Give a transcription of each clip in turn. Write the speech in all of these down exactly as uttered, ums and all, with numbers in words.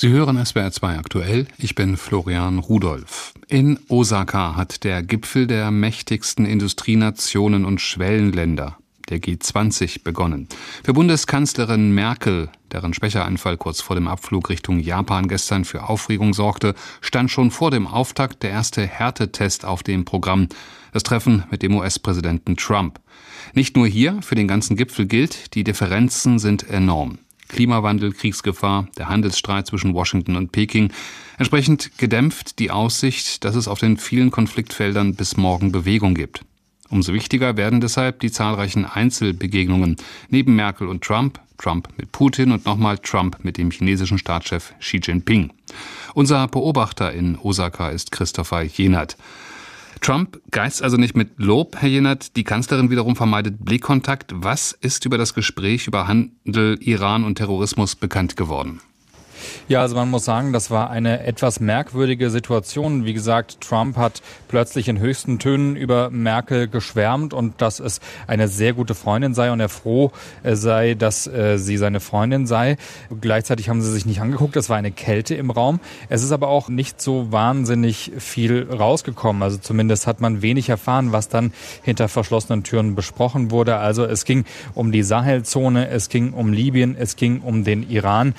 Sie hören S W R zwei aktuell. Ich bin Florian Rudolph. In Osaka hat der Gipfel der mächtigsten Industrienationen und Schwellenländer, der G zwanzig, begonnen. Für Bundeskanzlerin Merkel, deren Schwächeanfall kurz vor dem Abflug Richtung Japan gestern für Aufregung sorgte, stand schon vor dem Auftakt der erste Härtetest auf dem Programm, das Treffen mit dem U S-Präsidenten Trump. Nicht nur hier, für den ganzen Gipfel gilt, die Differenzen sind enorm. Klimawandel, Kriegsgefahr, der Handelsstreit zwischen Washington und Peking. Entsprechend gedämpft die Aussicht, dass es auf den vielen Konfliktfeldern bis morgen Bewegung gibt. Umso wichtiger werden deshalb die zahlreichen Einzelbegegnungen neben Merkel und Trump, Trump mit Putin und nochmal Trump mit dem chinesischen Staatschef Xi Jinping. Unser Beobachter in Osaka ist Christopher Jenert. Trump geizt also nicht mit Lob, Herr Jenert. Die Kanzlerin wiederum vermeidet Blickkontakt. Was ist über das Gespräch über Handel, Iran und Terrorismus bekannt geworden? Ja, also man muss sagen, das war eine etwas merkwürdige Situation. Wie gesagt, Trump hat plötzlich in höchsten Tönen über Merkel geschwärmt und dass es eine sehr gute Freundin sei und er froh sei, dass äh, sie seine Freundin sei. Gleichzeitig haben sie sich nicht angeguckt, es war eine Kälte im Raum. Es ist aber auch nicht so wahnsinnig viel rausgekommen. Also zumindest hat man wenig erfahren, was dann hinter verschlossenen Türen besprochen wurde. Also es ging um die Sahelzone, es ging um Libyen, es ging um den Iran.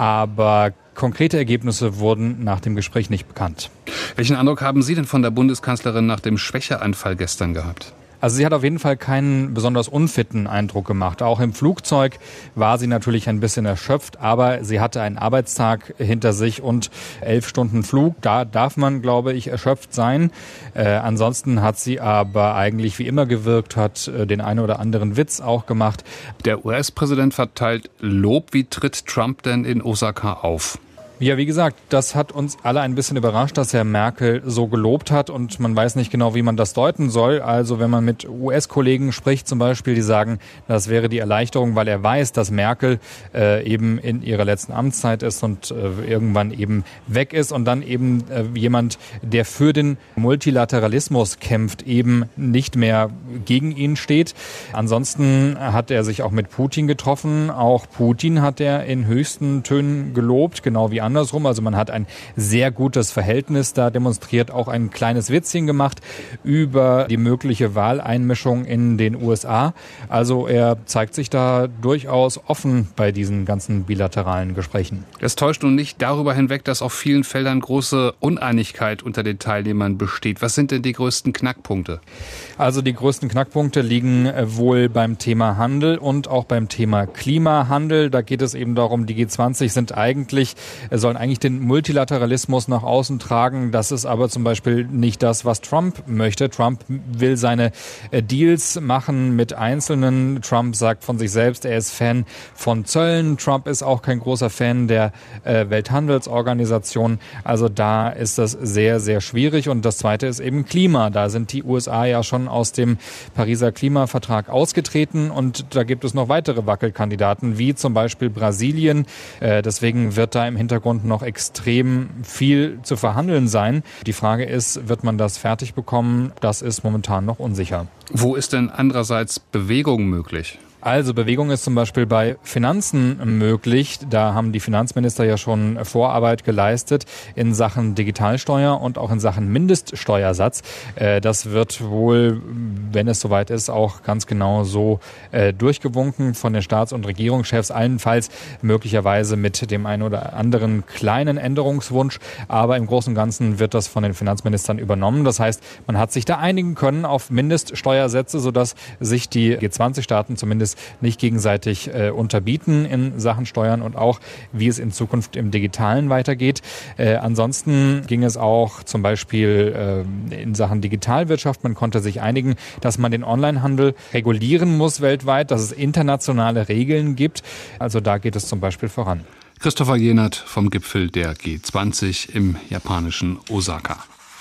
Aber konkrete Ergebnisse wurden nach dem Gespräch nicht bekannt. Welchen Eindruck haben Sie denn von der Bundeskanzlerin nach dem Schwächeanfall gestern gehabt? Also sie hat auf jeden Fall keinen besonders unfitten Eindruck gemacht. Auch im Flugzeug war sie natürlich ein bisschen erschöpft, aber sie hatte einen Arbeitstag hinter sich und elf Stunden Flug. Da darf man, glaube ich, erschöpft sein. Äh, ansonsten hat sie aber eigentlich wie immer gewirkt, hat äh, den einen oder anderen Witz auch gemacht. Der U S-Präsident verteilt Lob. Wie tritt Trump denn in Osaka auf? Ja, wie gesagt, das hat uns alle ein bisschen überrascht, dass Herr Merkel so gelobt hat und man weiß nicht genau, wie man das deuten soll. Also wenn man mit U S-Kollegen spricht zum Beispiel, die sagen, das wäre die Erleichterung, weil er weiß, dass Merkel äh, eben in ihrer letzten Amtszeit ist und äh, irgendwann eben weg ist und dann eben äh, jemand, der für den Multilateralismus kämpft, eben nicht mehr gegen ihn steht. Ansonsten hat er sich auch mit Putin getroffen. Auch Putin hat er in höchsten Tönen gelobt, genau wie andere. Andersrum, also man hat ein sehr gutes Verhältnis da demonstriert, auch ein kleines Witzchen gemacht über die mögliche Wahleinmischung in den U S A. Also er zeigt sich da durchaus offen bei diesen ganzen bilateralen Gesprächen. Das täuscht nun nicht darüber hinweg, dass auf vielen Feldern große Uneinigkeit unter den Teilnehmern besteht. Was sind denn die größten Knackpunkte? Also die größten Knackpunkte liegen wohl beim Thema Handel und auch beim Thema Klimahandel. Da geht es eben darum, die G zwanzig sind eigentlich sollen eigentlich den Multilateralismus nach außen tragen. Das ist aber zum Beispiel nicht das, was Trump möchte. Trump will seine Deals machen mit Einzelnen. Trump sagt von sich selbst, er ist Fan von Zöllen. Trump ist auch kein großer Fan der äh, Welthandelsorganisation. Also da ist das sehr, sehr schwierig. Und das Zweite ist eben Klima. Da sind die U S A ja schon aus dem Pariser Klimavertrag ausgetreten. Und da gibt es noch weitere Wackelkandidaten, wie zum Beispiel Brasilien. Äh, deswegen wird da im Hintergrund noch extrem viel zu verhandeln sein. Die Frage ist, wird man das fertig bekommen? Das ist momentan noch unsicher. Wo ist denn andererseits Bewegung möglich? Also Bewegung ist zum Beispiel bei Finanzen möglich. Da haben die Finanzminister ja schon Vorarbeit geleistet in Sachen Digitalsteuer und auch in Sachen Mindeststeuersatz. Das wird wohl, wenn es soweit ist, auch ganz genau so durchgewunken von den Staats- und Regierungschefs, allenfalls möglicherweise mit dem einen oder anderen kleinen Änderungswunsch. Aber im Großen und Ganzen wird das von den Finanzministern übernommen. Das heißt, man hat sich da einigen können auf Mindeststeuersätze, sodass sich die G zwanzig Staaten zumindest nicht gegenseitig äh, unterbieten in Sachen Steuern und auch, wie es in Zukunft im Digitalen weitergeht. Äh, ansonsten ging es auch zum Beispiel äh, in Sachen Digitalwirtschaft. Man konnte sich einigen, dass man den Onlinehandel regulieren muss weltweit, dass es internationale Regeln gibt. Also da geht es zum Beispiel voran. Christopher Jenert vom Gipfel der G zwanzig im japanischen Osaka.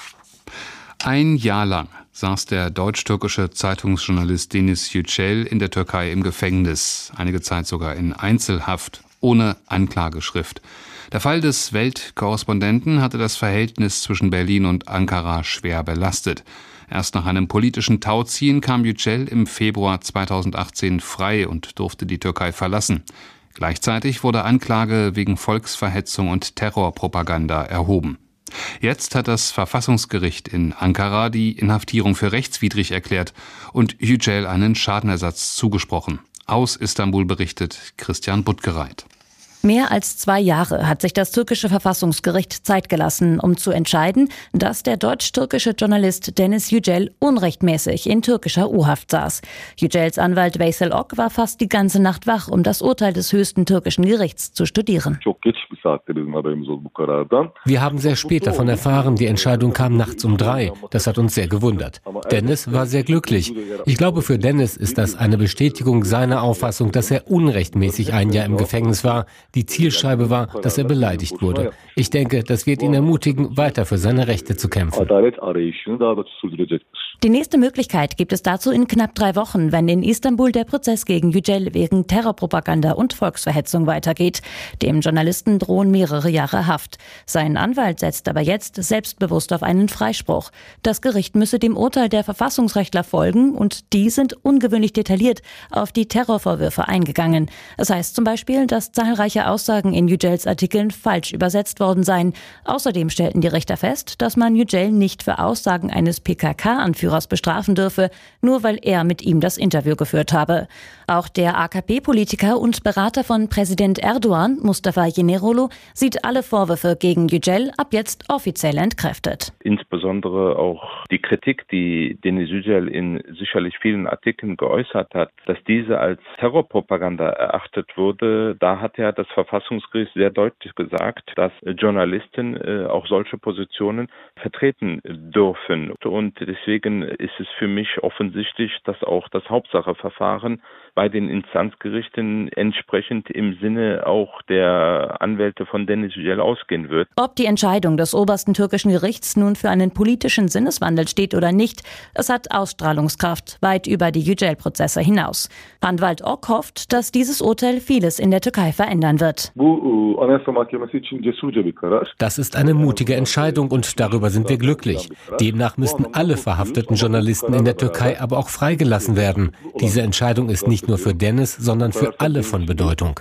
Ein Jahr lang saß der deutsch-türkische Zeitungsjournalist Deniz Yücel in der Türkei im Gefängnis, einige Zeit sogar in Einzelhaft, ohne Anklageschrift. Der Fall des Weltkorrespondenten hatte das Verhältnis zwischen Berlin und Ankara schwer belastet. Erst nach einem politischen Tauziehen kam Yücel im Februar zweitausendachtzehn frei und durfte die Türkei verlassen. Gleichzeitig wurde Anklage wegen Volksverhetzung und Terrorpropaganda erhoben. Jetzt hat das Verfassungsgericht in Ankara die Inhaftierung für rechtswidrig erklärt und Yücel einen Schadenersatz zugesprochen. Aus Istanbul berichtet Christian Buttgereit. Mehr als zwei Jahre hat sich das türkische Verfassungsgericht Zeit gelassen, um zu entscheiden, dass der deutsch-türkische Journalist Deniz Yücel unrechtmäßig in türkischer U-Haft saß. Yücels Anwalt Veysel Ok war fast die ganze Nacht wach, um das Urteil des höchsten türkischen Gerichts zu studieren. Wir haben sehr spät davon erfahren, die Entscheidung kam nachts um drei. Das hat uns sehr gewundert. Deniz war sehr glücklich. Ich glaube, für Deniz ist das eine Bestätigung seiner Auffassung, dass er unrechtmäßig ein Jahr im Gefängnis war. Die Zielscheibe war, dass er beleidigt wurde. Ich denke, das wird ihn ermutigen, weiter für seine Rechte zu kämpfen. Die nächste Möglichkeit gibt es dazu in knapp drei Wochen, wenn in Istanbul der Prozess gegen Yücel wegen Terrorpropaganda und Volksverhetzung weitergeht. Dem Journalisten drohen mehrere Jahre Haft. Sein Anwalt setzt aber jetzt selbstbewusst auf einen Freispruch. Das Gericht müsse dem Urteil der Verfassungsrechtler folgen und die sind ungewöhnlich detailliert auf die Terrorvorwürfe eingegangen. Es heißt zum Beispiel, dass zahlreiche Aussagen in Yücels Artikeln falsch übersetzt worden seien. Außerdem stellten die Richter fest, dass man Yücel nicht für Aussagen eines P K K-Anführers bestrafen dürfe, nur weil er mit ihm das Interview geführt habe. Auch der A K P-Politiker und Berater von Präsident Erdogan, Mustafa Yeneroglu, sieht alle Vorwürfe gegen Yücel ab jetzt offiziell entkräftet. Insbesondere auch die Kritik, die Deniz Yücel in sicherlich vielen Artikeln geäußert hat, dass diese als Terrorpropaganda erachtet wurde, da hat ja das Verfassungsgericht sehr deutlich gesagt, dass Journalisten äh, auch solche Positionen vertreten dürfen. Und deswegen ist es für mich offensichtlich, dass auch das Hauptsacheverfahren bei den Instanzgerichten entsprechend im Sinne auch der Anwälte von Deniz Yücel ausgehen wird. Ob die Entscheidung des obersten türkischen Gerichts nun für einen politischen Sinneswandel steht oder nicht, es hat Ausstrahlungskraft weit über die Yücel-Prozesse hinaus. Anwalt Ok hofft, dass dieses Urteil vieles in der Türkei verändern wird. Das ist eine mutige Entscheidung und darüber sind wir glücklich. Demnach müssten alle verhafteten Journalisten in der Türkei aber auch freigelassen werden. Diese Entscheidung ist nicht nur für Deniz, sondern für alle von Bedeutung.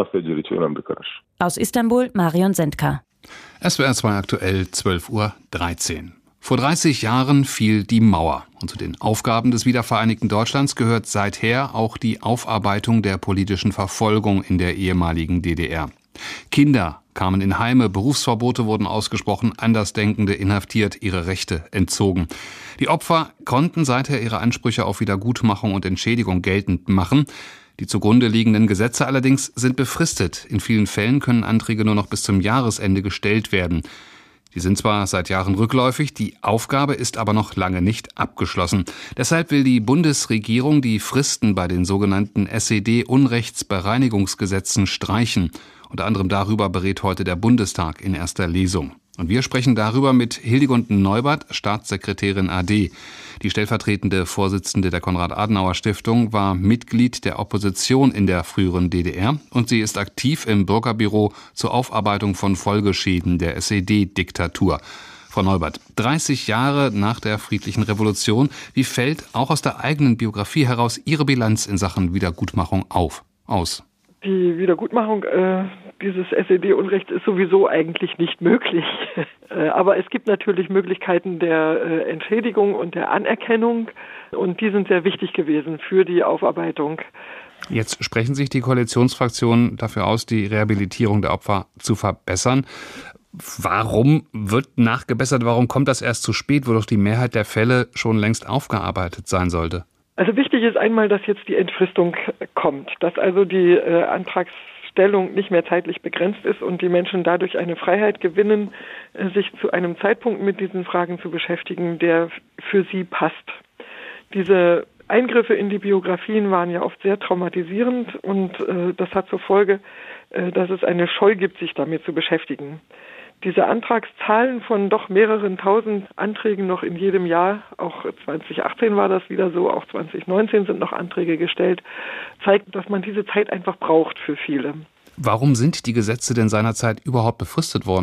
Aus Istanbul, Marion Sendka. S W R zwei aktuell, zwölf Uhr dreizehn. Vor dreißig Jahren fiel die Mauer. Und zu den Aufgaben des wiedervereinigten Deutschlands gehört seither auch die Aufarbeitung der politischen Verfolgung in der ehemaligen D D R. Kinder kamen in Heime, Berufsverbote wurden ausgesprochen, Andersdenkende inhaftiert, ihre Rechte entzogen. Die Opfer konnten seither ihre Ansprüche auf Wiedergutmachung und Entschädigung geltend machen. Die zugrunde liegenden Gesetze allerdings sind befristet. In vielen Fällen können Anträge nur noch bis zum Jahresende gestellt werden. Die sind zwar seit Jahren rückläufig, die Aufgabe ist aber noch lange nicht abgeschlossen. Deshalb will die Bundesregierung die Fristen bei den sogenannten S E D-Unrechtsbereinigungsgesetzen streichen. Unter anderem darüber berät heute der Bundestag in erster Lesung. Und wir sprechen darüber mit Hildegunde Neubert, Staatssekretärin A D. Die stellvertretende Vorsitzende der Konrad-Adenauer-Stiftung war Mitglied der Opposition in der früheren D D R und sie ist aktiv im Bürgerbüro zur Aufarbeitung von Folgeschäden der S E D-Diktatur. Frau Neubert, dreißig Jahre nach der friedlichen Revolution, wie fällt auch aus der eigenen Biografie heraus Ihre Bilanz in Sachen Wiedergutmachung auf, aus? Die Wiedergutmachung äh, dieses S E D-Unrechts ist sowieso eigentlich nicht möglich. äh, aber es gibt natürlich Möglichkeiten der äh, Entschädigung und der Anerkennung und die sind sehr wichtig gewesen für die Aufarbeitung. Jetzt sprechen sich die Koalitionsfraktionen dafür aus, die Rehabilitierung der Opfer zu verbessern. Warum wird nachgebessert? Warum kommt das erst zu spät, wo doch die Mehrheit der Fälle schon längst aufgearbeitet sein sollte? Also wichtig ist einmal, dass jetzt die Entfristung kommt, dass also die äh, Antragsstellung nicht mehr zeitlich begrenzt ist und die Menschen dadurch eine Freiheit gewinnen, äh, sich zu einem Zeitpunkt mit diesen Fragen zu beschäftigen, der für sie passt. Diese Eingriffe in die Biografien waren ja oft sehr traumatisierend und äh, das hat zur Folge, äh, dass es eine Scheu gibt, sich damit zu beschäftigen. Diese Antragszahlen von doch mehreren tausend Anträgen noch in jedem Jahr, auch zwanzig achtzehn war das wieder so, auch zwanzig neunzehn sind noch Anträge gestellt, zeigt, dass man diese Zeit einfach braucht für viele. Warum sind die Gesetze denn seinerzeit überhaupt befristet worden?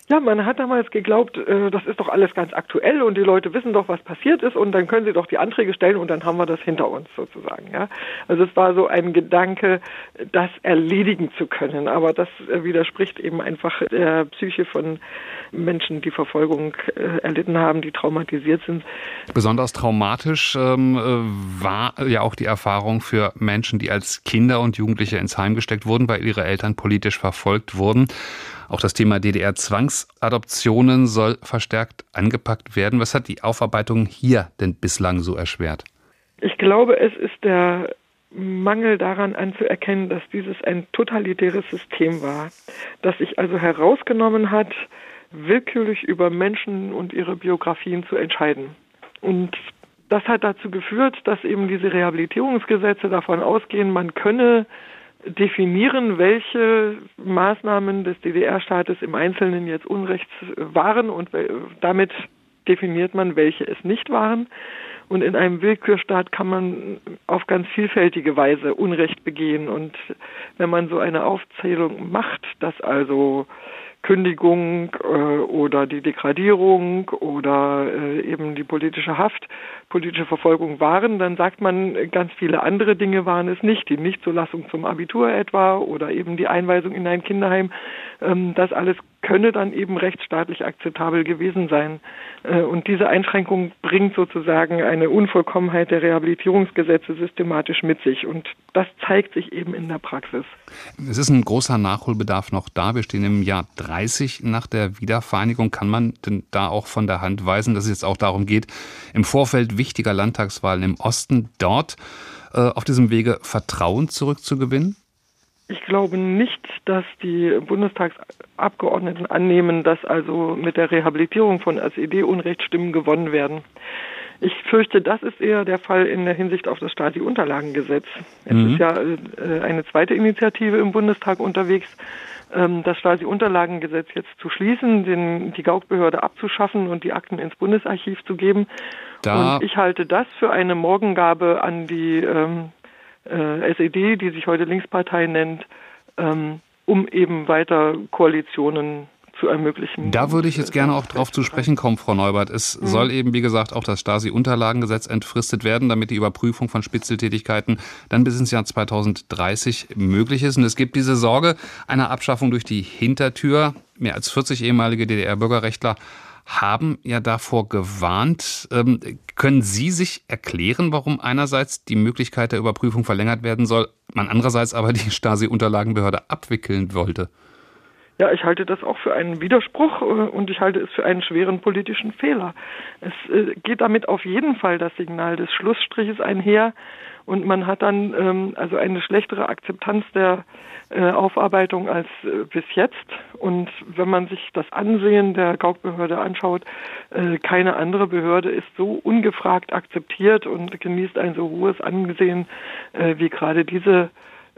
Ja, man hat damals geglaubt, äh, das ist doch alles ganz aktuell und die Leute wissen doch, was passiert ist und dann können sie doch die Anträge stellen und dann haben wir das hinter uns sozusagen. Ja, also es war so ein Gedanke, das erledigen zu können, aber das äh, widerspricht eben einfach der Psyche von Menschen, die Verfolgung äh, erlitten haben, die traumatisiert sind. Besonders traumatisch ähm, war ja auch die Erfahrung für Menschen, die als Kinder und Jugendliche ins Heim gesteckt wurden, weil ihre Eltern politisch verfolgt wurden. Auch das Thema D D R-Zwangsadoptionen soll verstärkt angepackt werden. Was hat die Aufarbeitung hier denn bislang so erschwert? Ich glaube, es ist der Mangel daran anzuerkennen, dass dieses ein totalitäres System war, das sich also herausgenommen hat, willkürlich über Menschen und ihre Biografien zu entscheiden. Und das hat dazu geführt, dass eben diese Rehabilitierungsgesetze davon ausgehen, man könne definieren, welche Maßnahmen des D D R-Staates im Einzelnen jetzt Unrecht waren und damit definiert man, welche es nicht waren. Und in einem Willkürstaat kann man auf ganz vielfältige Weise Unrecht begehen. Und wenn man so eine Aufzählung macht, dass also Kündigung äh, oder die Degradierung oder äh, eben die politische Haft, politische Verfolgung waren, dann sagt man, ganz viele andere Dinge waren es nicht. Die Nichtzulassung zum Abitur etwa oder eben die Einweisung in ein Kinderheim. Ähm, das alles könne dann eben rechtsstaatlich akzeptabel gewesen sein. Äh, und diese Einschränkung bringt sozusagen eine Unvollkommenheit der Rehabilitierungsgesetze systematisch mit sich. Und das zeigt sich eben in der Praxis. Es ist ein großer Nachholbedarf noch da. Wir stehen im Jahr dreißig nach der Wiedervereinigung. Kann man denn da auch von der Hand weisen, dass es jetzt auch darum geht, im Vorfeld wichtiger Landtagswahlen im Osten dort äh, auf diesem Wege Vertrauen zurückzugewinnen? Ich glaube nicht, dass die Bundestagsabgeordneten annehmen, dass also mit der Rehabilitierung von S E D-Unrechtsstimmen gewonnen werden. Ich fürchte, das ist eher der Fall in der Hinsicht auf das Stasi-Unterlagengesetz. Es mhm. ist ja äh, eine zweite Initiative im Bundestag unterwegs, ähm, das Stasi-Unterlagengesetz jetzt zu schließen, den, die Gaukbehörde abzuschaffen und die Akten ins Bundesarchiv zu geben. Da und ich halte das für eine Morgengabe an die ähm, äh, S E D, die sich heute Linkspartei nennt, ähm, um eben weiter Koalitionen zu ermöglichen. Da würde ich jetzt gerne auch drauf zu sprechen kommen, Frau Neubert. Es mhm. soll eben, wie gesagt, auch das Stasi-Unterlagengesetz entfristet werden, damit die Überprüfung von Spitzeltätigkeiten dann bis ins Jahr zweitausenddreißig möglich ist. Und es gibt diese Sorge einer Abschaffung durch die Hintertür. Mehr als vierzig ehemalige D D R-Bürgerrechtler haben ja davor gewarnt. Ähm, können Sie sich erklären, warum einerseits die Möglichkeit der Überprüfung verlängert werden soll, man andererseits aber die Stasi-Unterlagenbehörde abwickeln wollte? Ja, ich halte das auch für einen Widerspruch und ich halte es für einen schweren politischen Fehler. Es geht damit auf jeden Fall das Signal des Schlussstriches einher und man hat dann ähm, also eine schlechtere Akzeptanz der äh, Aufarbeitung als äh, bis jetzt. Und wenn man sich das Ansehen der Gaukbehörde anschaut, äh, keine andere Behörde ist so ungefragt akzeptiert und genießt ein so hohes Ansehen äh, wie gerade diese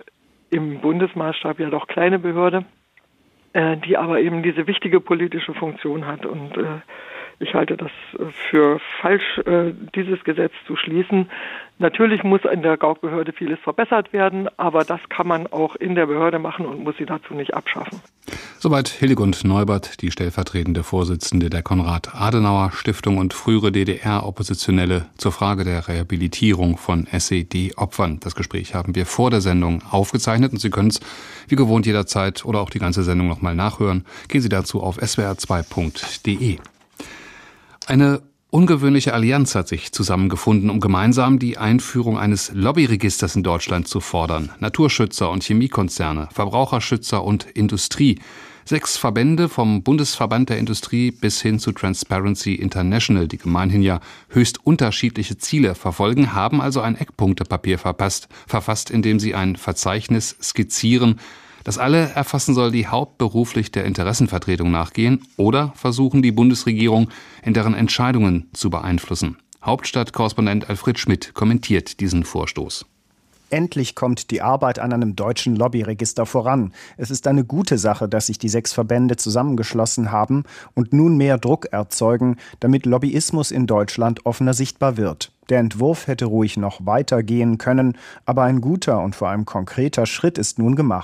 im Bundesmaßstab ja doch kleine Behörde, die aber eben diese wichtige politische Funktion hat. Und äh, ich halte das für falsch, äh, dieses Gesetz zu schließen. Natürlich muss in der Gaukbehörde vieles verbessert werden, aber das kann man auch in der Behörde machen und muss sie dazu nicht abschaffen. Soweit Hillegund Neubert, die stellvertretende Vorsitzende der Konrad-Adenauer-Stiftung und frühere D D R-Oppositionelle zur Frage der Rehabilitierung von S E D-Opfern. Das Gespräch haben wir vor der Sendung aufgezeichnet und Sie können es wie gewohnt jederzeit oder auch die ganze Sendung nochmal nachhören. Gehen Sie dazu auf s w r zwei punkt d e. Eine ungewöhnliche Allianz hat sich zusammengefunden, um gemeinsam die Einführung eines Lobbyregisters in Deutschland zu fordern. Naturschützer und Chemiekonzerne, Verbraucherschützer und Industrie. Sechs Verbände vom Bundesverband der Industrie bis hin zu Transparency International, die gemeinhin ja höchst unterschiedliche Ziele verfolgen, haben also ein Eckpunktepapier verpasst, verfasst, in dem sie ein Verzeichnis skizzieren, das alle erfassen soll, die hauptberuflich der Interessenvertretung nachgehen oder versuchen, die Bundesregierung in deren Entscheidungen zu beeinflussen. Hauptstadtkorrespondent Alfred Schmidt kommentiert diesen Vorstoß. Endlich kommt die Arbeit an einem deutschen Lobbyregister voran. Es ist eine gute Sache, dass sich die sechs Verbände zusammengeschlossen haben und nun mehr Druck erzeugen, damit Lobbyismus in Deutschland offener sichtbar wird. Der Entwurf hätte ruhig noch weitergehen können, aber ein guter und vor allem konkreter Schritt ist nun gemacht.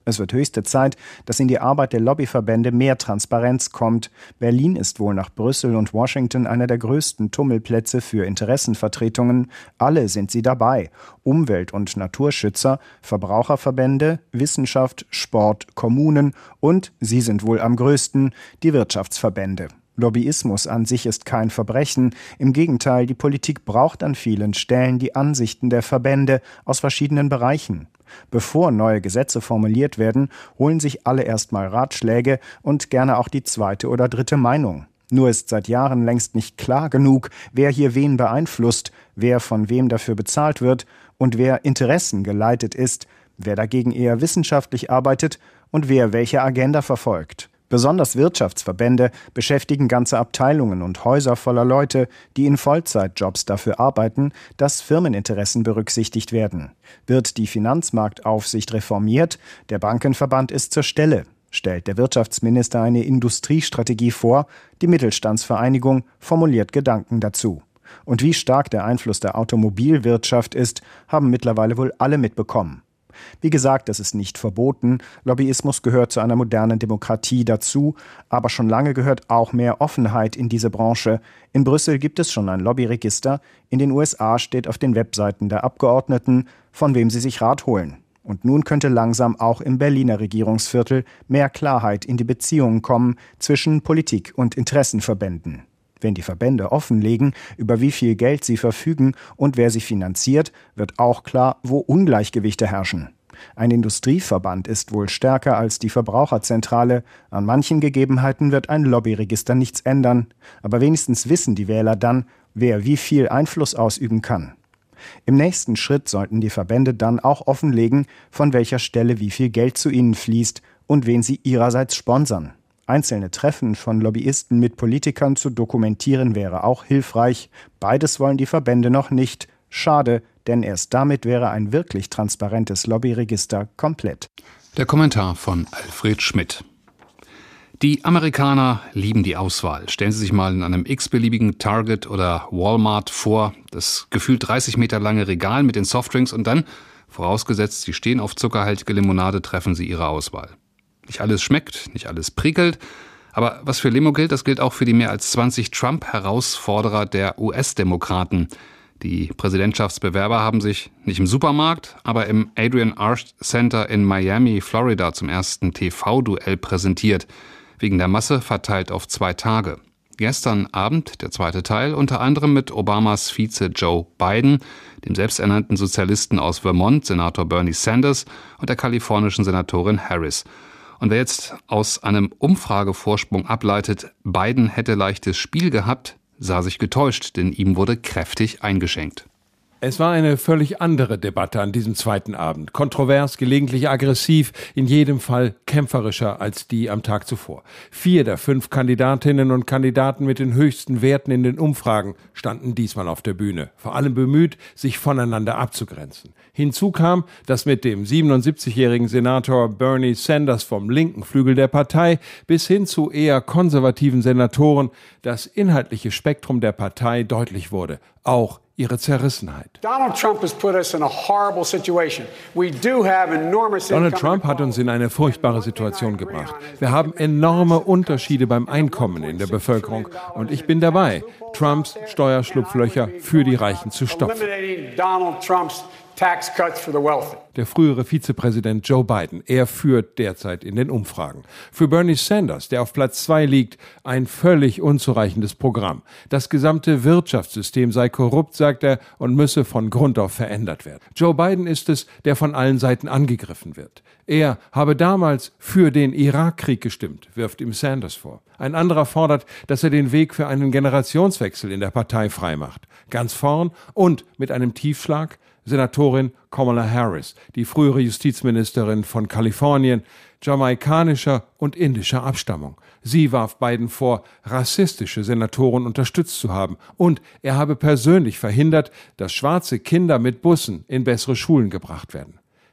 Es wird höchste Zeit, dass in die Arbeit der Lobbyverbände mehr Transparenz kommt. Berlin ist wohl nach Brüssel und Washington einer der größten Tummelplätze für Interessenvertretungen. Alle sind sie dabei. Umwelt- und Naturschützer, Verbraucherverbände, Wissenschaft, Sport, Kommunen und, sie sind wohl am größten, die Wirtschaftsverbände. Lobbyismus an sich ist kein Verbrechen. Im Gegenteil, die Politik braucht an vielen Stellen die Ansichten der Verbände aus verschiedenen Bereichen. Bevor neue Gesetze formuliert werden, holen sich alle erstmal Ratschläge und gerne auch die zweite oder dritte Meinung. Nur ist seit Jahren längst nicht klar genug, wer hier wen beeinflusst, wer von wem dafür bezahlt wird und wer interessengeleitet ist, wer dagegen eher wissenschaftlich arbeitet und wer welche Agenda verfolgt. Besonders Wirtschaftsverbände beschäftigen ganze Abteilungen und Häuser voller Leute, die in Vollzeitjobs dafür arbeiten, dass Firmeninteressen berücksichtigt werden. Wird die Finanzmarktaufsicht reformiert, der Bankenverband ist zur Stelle. Stellt der Wirtschaftsminister eine Industriestrategie vor, die Mittelstandsvereinigung formuliert Gedanken dazu. Und wie stark der Einfluss der Automobilwirtschaft ist, haben mittlerweile wohl alle mitbekommen. Wie gesagt, es ist nicht verboten. Lobbyismus gehört zu einer modernen Demokratie dazu. Aber schon lange gehört auch mehr Offenheit in diese Branche. In Brüssel gibt es schon ein Lobbyregister. In den U S A steht auf den Webseiten der Abgeordneten, von wem sie sich Rat holen. Und nun könnte langsam auch im Berliner Regierungsviertel mehr Klarheit in die Beziehungen kommen zwischen Politik und Interessenverbänden. Wenn die Verbände offenlegen, über wie viel Geld sie verfügen und wer sie finanziert, wird auch klar, wo Ungleichgewichte herrschen. Ein Industrieverband ist wohl stärker als die Verbraucherzentrale. An manchen Gegebenheiten wird ein Lobbyregister nichts ändern. Aber wenigstens wissen die Wähler dann, wer wie viel Einfluss ausüben kann. Im nächsten Schritt sollten die Verbände dann auch offenlegen, von welcher Stelle wie viel Geld zu ihnen fließt und wen sie ihrerseits sponsern. Einzelne Treffen von Lobbyisten mit Politikern zu dokumentieren wäre auch hilfreich. Beides wollen die Verbände noch nicht. Schade, denn erst damit wäre ein wirklich transparentes Lobbyregister komplett. Der Kommentar von Alfred Schmidt. Die Amerikaner lieben die Auswahl. Stellen Sie sich mal in einem x-beliebigen Target oder Walmart vor, das gefühlt dreißig Meter lange Regal mit den Softdrinks und dann, vorausgesetzt, Sie stehen auf zuckerhaltige Limonade, treffen Sie Ihre Auswahl. Nicht alles schmeckt, nicht alles prickelt, aber was für Limo gilt, das gilt auch für die mehr als zwanzig Trump-Herausforderer der U S-Demokraten. Die Präsidentschaftsbewerber haben sich nicht im Supermarkt, aber im Adrian Arch Center in Miami, Florida zum ersten T V-Duell präsentiert, wegen der Masse verteilt auf zwei Tage. Gestern Abend der zweite Teil, unter anderem mit Obamas Vize Joe Biden, dem selbsternannten Sozialisten aus Vermont, Senator Bernie Sanders und der kalifornischen Senatorin Harris. Und wer jetzt aus einem Umfragevorsprung ableitet, Biden hätte leichtes Spiel gehabt, sah sich getäuscht, denn ihm wurde kräftig eingeschenkt. Es war eine völlig andere Debatte an diesem zweiten Abend. Kontrovers, gelegentlich aggressiv, in jedem Fall kämpferischer als die am Tag zuvor. Vier der fünf Kandidatinnen und Kandidaten mit den höchsten Werten in den Umfragen standen diesmal auf der Bühne, vor allem bemüht, sich voneinander abzugrenzen. Hinzu kam, dass mit dem siebenundsiebzigjährigen Senator Bernie Sanders vom linken Flügel der Partei bis hin zu eher konservativen Senatoren das inhaltliche Spektrum der Partei deutlich wurde, auch ihre Zerrissenheit. Donald Trump hat uns in eine furchtbare Situation gebracht. Wir haben enorme Unterschiede beim Einkommen in der Bevölkerung. Und ich bin dabei, Trumps Steuerschlupflöcher für die Reichen zu stopfen. Der frühere Vizepräsident Joe Biden, er führt derzeit in den Umfragen. Für Bernie Sanders, der auf Platz zwei liegt, ein völlig unzureichendes Programm. Das gesamte Wirtschaftssystem sei korrupt, sagt er, und müsse von Grund auf verändert werden. Joe Biden ist es, der von allen Seiten angegriffen wird. Er habe damals für den Irakkrieg gestimmt, wirft ihm Sanders vor. Ein anderer fordert, dass er den Weg für einen Generationswechsel in der Partei freimacht. Ganz vorn und mit einem Tiefschlag Senatorin Kamala Harris, die frühere Justizministerin von Kalifornien, jamaikanischer und indischer Abstammung. Sie warf Biden vor, rassistische Senatoren unterstützt zu haben und er habe persönlich verhindert, dass schwarze Kinder mit Bussen in bessere Schulen gebracht werden.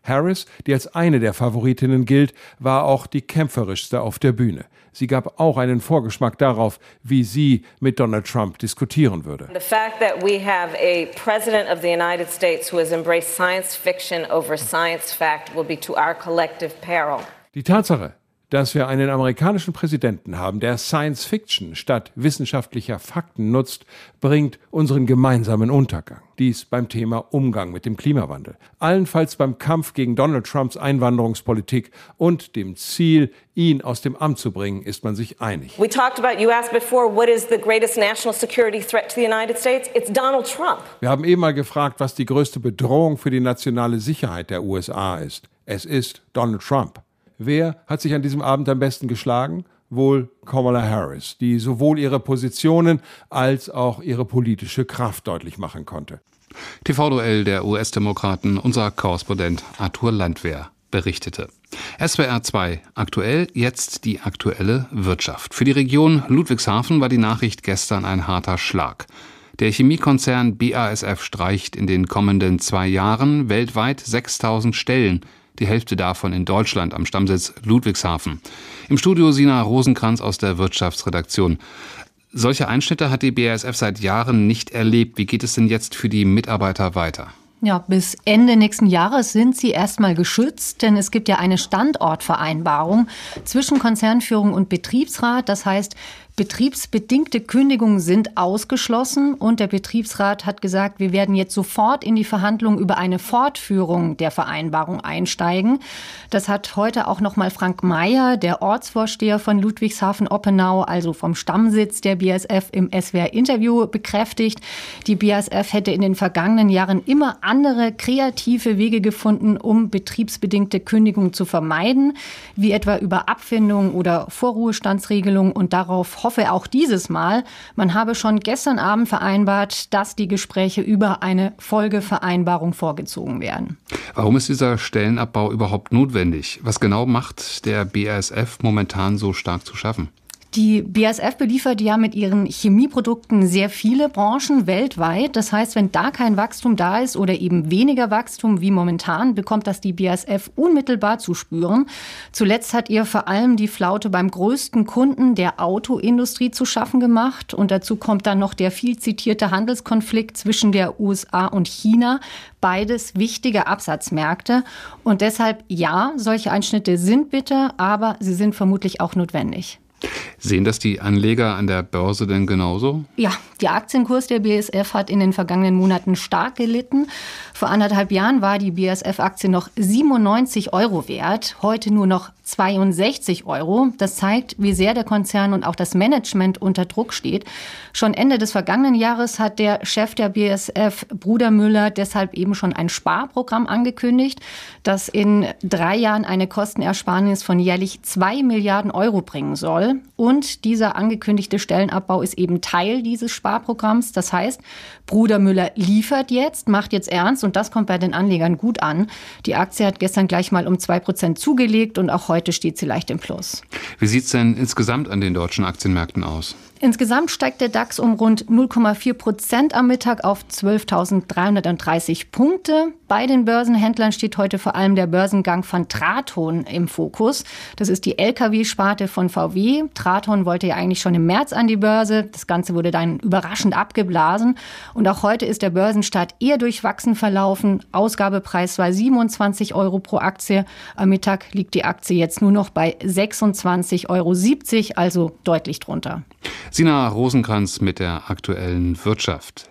Harris, die als eine der Favoritinnen gilt, war auch die kämpferischste auf der Bühne. Sie gab auch einen Vorgeschmack darauf, wie sie mit Donald Trump diskutieren würde. The fact that we have a president of the United States who has embraced science fiction over science fact will be to our collective peril. Die Tatsache, dass wir einen amerikanischen Präsidenten haben, der Science Fiction statt wissenschaftlicher Fakten nutzt, bringt unseren gemeinsamen Untergang. Dies beim Thema Umgang mit dem Klimawandel. Allenfalls beim Kampf gegen Donald Trumps Einwanderungspolitik und dem Ziel, ihn aus dem Amt zu bringen, ist man sich einig. We talked about, you asked before, what is the greatest national security threat to the United States? It's Donald Trump. Wir haben eben mal gefragt, was die größte Bedrohung für die nationale Sicherheit der U S A ist. Es ist Donald Trump. Wer hat sich an diesem Abend am besten geschlagen? Wohl Kamala Harris, die sowohl ihre Positionen als auch ihre politische Kraft deutlich machen konnte. T V-Duell der U S-Demokraten, unser Korrespondent Arthur Landwehr berichtete. S W R zwei aktuell, jetzt die aktuelle Wirtschaft. Für die Region Ludwigshafen war die Nachricht gestern ein harter Schlag. Der Chemiekonzern B A S F streicht in den kommenden zwei Jahren weltweit sechstausend Stellen. Die Hälfte davon in Deutschland am Stammsitz Ludwigshafen. Im Studio Sina Rosenkranz aus der Wirtschaftsredaktion. Solche Einschnitte hat die B A S F seit Jahren nicht erlebt. Wie geht es denn jetzt für die Mitarbeiter weiter? Ja, bis Ende nächsten Jahres sind sie erstmal geschützt, denn es gibt ja eine Standortvereinbarung zwischen Konzernführung und Betriebsrat. Das heißt, betriebsbedingte Kündigungen sind ausgeschlossen und der Betriebsrat hat gesagt, wir werden jetzt sofort in die Verhandlungen über eine Fortführung der Vereinbarung einsteigen. Das hat heute auch noch mal Frank Meyer, der Ortsvorsteher von Ludwigshafen-Oppenau, also vom Stammsitz der B A S F, im S W R-Interview bekräftigt. Die B A S F hätte in den vergangenen Jahren immer andere kreative Wege gefunden, um betriebsbedingte Kündigungen zu vermeiden, wie etwa über Abfindungen oder Vorruhestandsregelungen, und darauf hoffe auch dieses Mal. Man habe schon gestern Abend vereinbart, dass die Gespräche über eine Folgevereinbarung vorgezogen werden. Warum ist dieser Stellenabbau überhaupt notwendig? Was genau macht der B A S F momentan so stark zu schaffen? Die B A S F beliefert ja mit ihren Chemieprodukten sehr viele Branchen weltweit. Das heißt, wenn da kein Wachstum da ist oder eben weniger Wachstum wie momentan, bekommt das die B A S F unmittelbar zu spüren. Zuletzt hat ihr vor allem die Flaute beim größten Kunden der Autoindustrie zu schaffen gemacht. Und dazu kommt dann noch der viel zitierte Handelskonflikt zwischen der U S A und China. Beides wichtige Absatzmärkte. Und deshalb, ja, solche Einschnitte sind bitter, aber sie sind vermutlich auch notwendig. Sehen das die Anleger an der Börse denn genauso? Ja, der Aktienkurs der B A S F hat in den vergangenen Monaten stark gelitten. Vor anderthalb Jahren war die B A S F-Aktie noch siebenundneunzig Euro wert, heute nur noch zweiundsechzig Euro. Das zeigt, wie sehr der Konzern und auch das Management unter Druck steht. Schon Ende des vergangenen Jahres hat der Chef der B A S F, Brudermüller, deshalb eben schon ein Sparprogramm angekündigt, das in drei Jahren eine Kostenersparnis von jährlich zwei Milliarden Euro bringen soll. Und dieser angekündigte Stellenabbau ist eben Teil dieses Sparprogramms. Das heißt, Brudermüller liefert jetzt, macht jetzt ernst, und das kommt bei den Anlegern gut an. Die Aktie hat gestern gleich mal um zwei Prozent zugelegt und auch heute steht sie leicht im Plus. Wie sieht es denn insgesamt an den deutschen Aktienmärkten aus? Insgesamt steigt der DAX um rund null Komma vier Prozent am Mittag auf zwölftausenddreihundertdreißig Punkte. Bei den Börsenhändlern steht heute vor allem der Börsengang von Traton im Fokus. Das ist die L K W-Sparte von V W. Traton wollte ja eigentlich schon im März an die Börse. Das Ganze wurde dann überraschend abgeblasen. Und auch heute ist der Börsenstart eher durchwachsen verlaufen. Ausgabepreis war siebenundzwanzig Euro pro Aktie. Am Mittag liegt die Aktie jetzt nur noch bei sechsundzwanzig Euro siebzig, also deutlich drunter. Sina Rosenkranz mit der aktuellen Wirtschaft.